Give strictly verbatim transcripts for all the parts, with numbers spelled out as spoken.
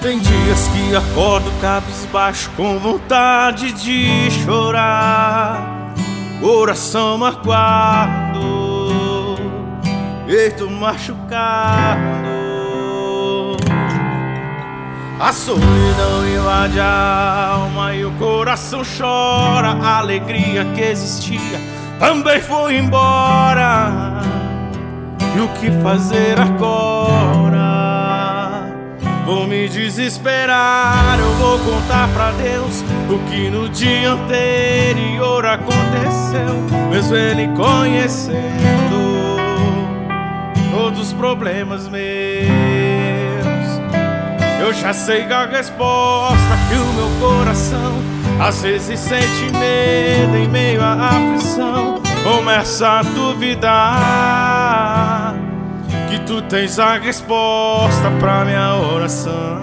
Tem dias que acordo cabisbaixo com vontade de chorar, coração magoado, peito machucado. A solidão invade a alma e o coração chora. A alegria que existia também foi embora. E o que fazer agora? Vou me desesperar, eu vou contar pra Deus o que no dia anterior aconteceu, mesmo Ele conhecendo todos os problemas meus. Eu já sei a resposta, que o meu coração às vezes sente medo em meio à aflição. Começa a duvidar que tu tens a resposta pra minha oração.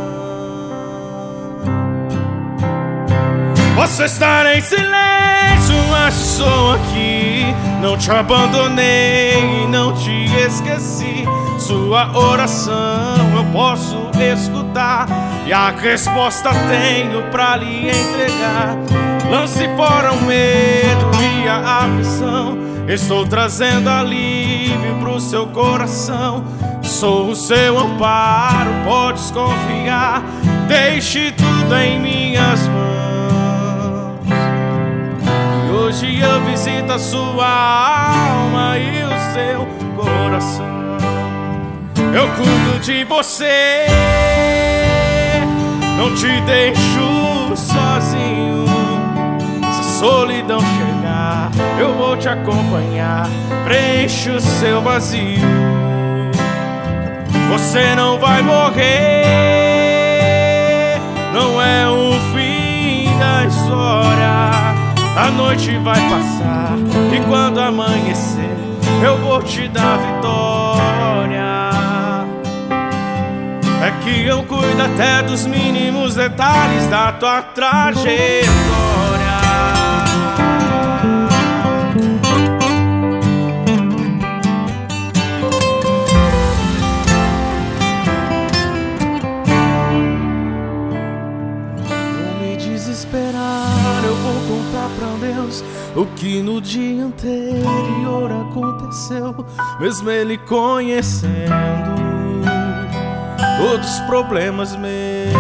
Posso estar em silêncio, mas sou aqui. Não te abandonei e não te esqueci. Sua oração eu posso escutar e a resposta tenho pra lhe entregar. Lance fora o medo e a aflição. Estou trazendo alívio pro seu coração. Sou o seu amparo, podes confiar. Deixe tudo em minhas mãos. E hoje eu visito a sua alma e o seu coração. Eu cuido de você, não te deixo sozinho. Se a solidão chegar, eu vou te acompanhar. Preenche o seu vazio. Você não vai morrer, não é o fim da história. A noite vai passar e quando amanhecer eu vou te dar vitória. É que eu cuido até dos mínimos detalhes da tua trajetória. Vou me desesperar, eu vou contar pra Deus o que no dia anterior aconteceu, mesmo Ele conhecendo todos os problemas meus.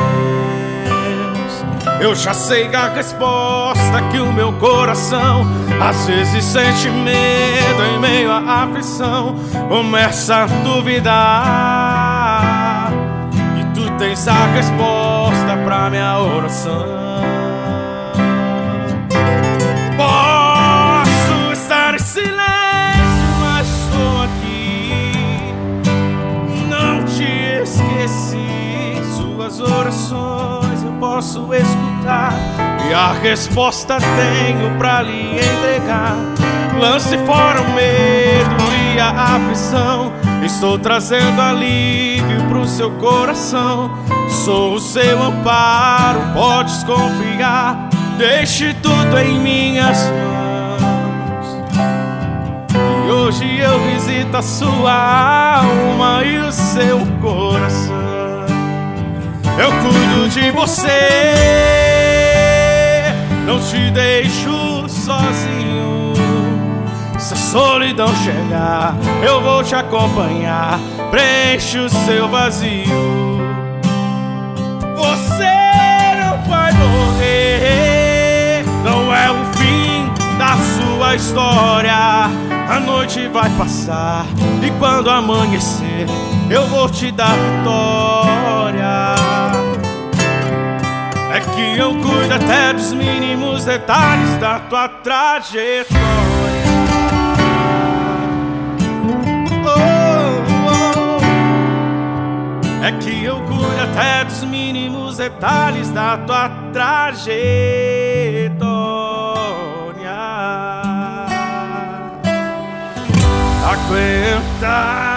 Eu já sei a resposta, que o meu coração às vezes sente medo em meio à aflição. Começa a duvidar que tu tens a resposta pra minha oração. Posso estar em silêncio, mas estou aqui. Não te esqueci, suas orações eu posso escutar e a resposta tenho pra lhe entregar. Lance fora o medo e a aflição. Estou trazendo alívio pro seu coração. Sou o seu amparo, podes confiar. Deixe tudo em minhas mãos. E hoje eu visito a sua alma e o seu coração. Eu cuido de você, não te deixo sozinho. Se a solidão chegar, eu vou te acompanhar. Preenche o seu vazio. Você não vai morrer, não é o fim da sua história. A noite vai passar e quando amanhecer eu vou te dar vitória. É que eu cuido até dos mínimos detalhes da tua trajetória. Oh, oh. É que eu cuido até dos mínimos detalhes da tua trajetória. Aguenta.